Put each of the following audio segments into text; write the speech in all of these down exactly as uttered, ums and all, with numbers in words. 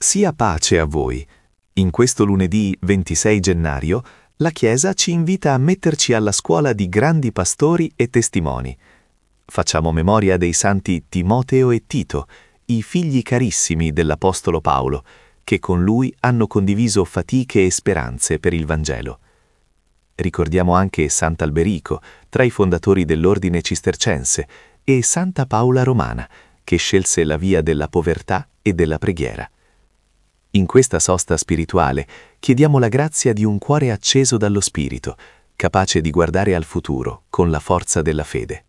Sia pace a voi. In questo lunedì ventisei gennaio la Chiesa ci invita a metterci alla scuola di grandi pastori e testimoni. Facciamo memoria dei santi Timoteo e Tito, i figli carissimi dell'Apostolo Paolo, che con lui hanno condiviso fatiche e speranze per il Vangelo. Ricordiamo anche Sant'Alberico, tra i fondatori dell'ordine cistercense, e Santa Paola Romana, che scelse la via della povertà e della preghiera. In questa sosta spirituale chiediamo la grazia di un cuore acceso dallo Spirito, capace di guardare al futuro con la forza della fede.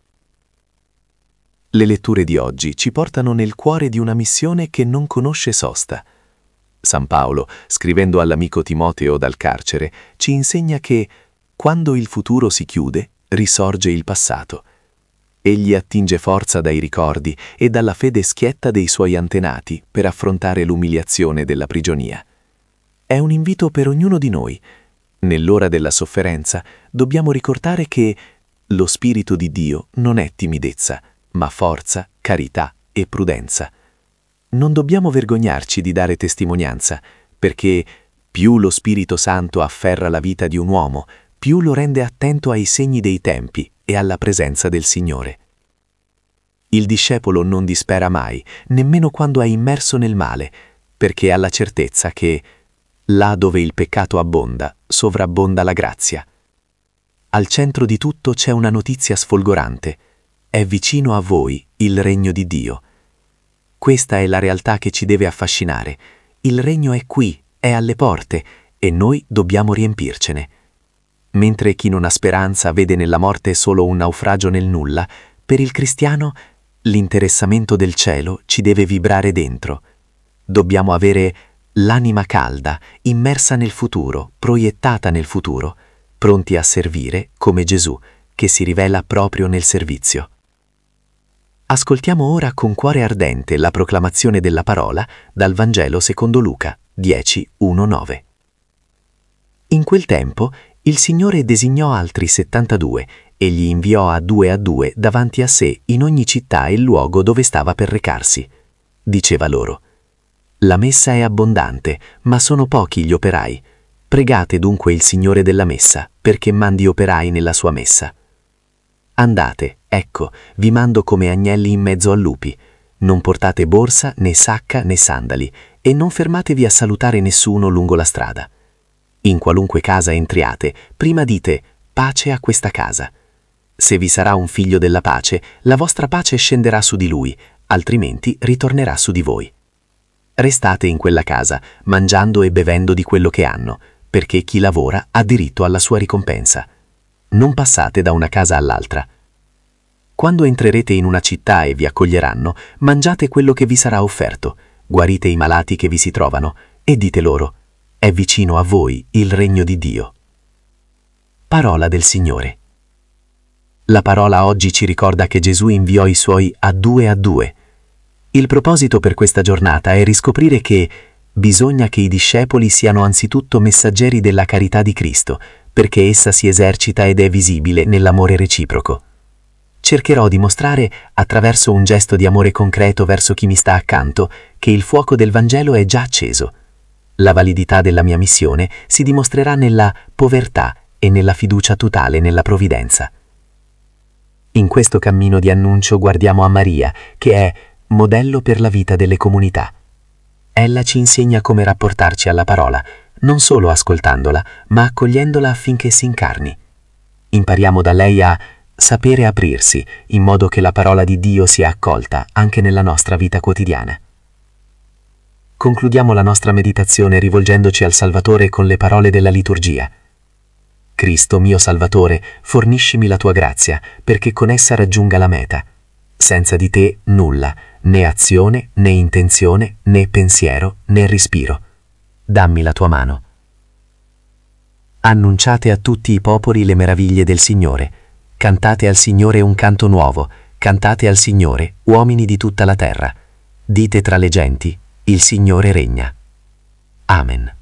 Le letture di oggi ci portano nel cuore di una missione che non conosce sosta. San Paolo, scrivendo all'amico Timoteo dal carcere, ci insegna che quando il futuro si chiude, risorge il passato. Egli attinge forza dai ricordi e dalla fede schietta dei suoi antenati per affrontare l'umiliazione della prigionia. È un invito per ognuno di noi. Nell'ora della sofferenza dobbiamo ricordare che lo Spirito di Dio non è timidezza, ma forza, carità e prudenza. Non dobbiamo vergognarci di dare testimonianza, perché più lo Spirito Santo afferra la vita di un uomo, più lo rende attento ai segni dei tempi e alla presenza del Signore. Il discepolo non dispera mai, nemmeno quando è immerso nel male, perché ha la certezza che là dove il peccato abbonda, sovrabbonda la grazia. Al centro di tutto c'è una notizia sfolgorante. È vicino a voi il regno di Dio. Questa è la realtà che ci deve affascinare. Il regno è qui, è alle porte, e noi dobbiamo riempircene. Mentre chi non ha speranza vede nella morte solo un naufragio nel nulla, per il cristiano l'interessamento del cielo ci deve vibrare dentro. Dobbiamo avere l'anima calda, immersa nel futuro, proiettata nel futuro, pronti a servire come Gesù, che si rivela proprio nel servizio. Ascoltiamo ora con cuore ardente la proclamazione della parola dal Vangelo secondo Luca dieci, uno nove. In quel tempo il Signore designò altri settantadue e gli inviò a due a due davanti a sé in ogni città e luogo dove stava per recarsi. Diceva loro: «La messa è abbondante, ma sono pochi gli operai. Pregate dunque il Signore della messa, perché mandi operai nella sua messa. Andate, ecco, vi mando come agnelli in mezzo a lupi. Non portate borsa, né sacca, né sandali, e non fermatevi a salutare nessuno lungo la strada. In qualunque casa entriate, prima dite: pace a questa casa. Se vi sarà un figlio della pace, la vostra pace scenderà su di lui, altrimenti ritornerà su di voi. Restate in quella casa, mangiando e bevendo di quello che hanno, perché chi lavora ha diritto alla sua ricompensa. Non passate da una casa all'altra. Quando entrerete in una città e vi accoglieranno, mangiate quello che vi sarà offerto, guarite i malati che vi si trovano, e dite loro: è vicino a voi il regno di Dio». Parola del Signore. La parola oggi ci ricorda che Gesù inviò i suoi a due a due. Il proposito per questa giornata è riscoprire che bisogna che i discepoli siano anzitutto messaggeri della carità di Cristo, perché essa si esercita ed è visibile nell'amore reciproco. Cercherò di mostrare, attraverso un gesto di amore concreto verso chi mi sta accanto, che il fuoco del Vangelo è già acceso. La validità della mia missione si dimostrerà nella povertà e nella fiducia totale nella provvidenza. In questo cammino di annuncio guardiamo a Maria, che è modello per la vita delle comunità. Ella ci insegna come rapportarci alla parola, non solo ascoltandola, ma accogliendola affinché si incarni. Impariamo da lei a sapere aprirsi, in modo che la parola di Dio sia accolta anche nella nostra vita quotidiana. Concludiamo la nostra meditazione rivolgendoci al Salvatore con le parole della liturgia. Cristo mio Salvatore, forniscimi la tua grazia, perché con essa raggiunga la meta. Senza di te nulla, né azione, né intenzione, né pensiero, né respiro. Dammi la tua mano. Annunciate a tutti i popoli le meraviglie del Signore. Cantate al Signore un canto nuovo. Cantate al Signore, uomini di tutta la terra. Dite tra le genti: il Signore regna. Amen.